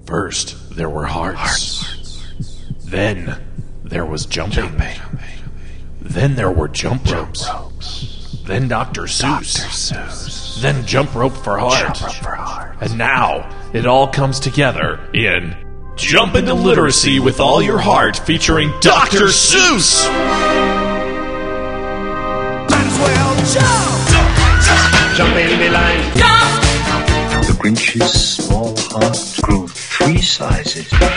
First, there were hearts. Then, there was jumping. Then there were jump ropes. Then Dr. Seuss. Then jump rope for heart. And now, it all comes together in Jump into Literacy with All Your Heart, featuring Dr. Seuss! Might as well jump! Jump in the line. Jump! The Grinch's small heart grew 3 sizes.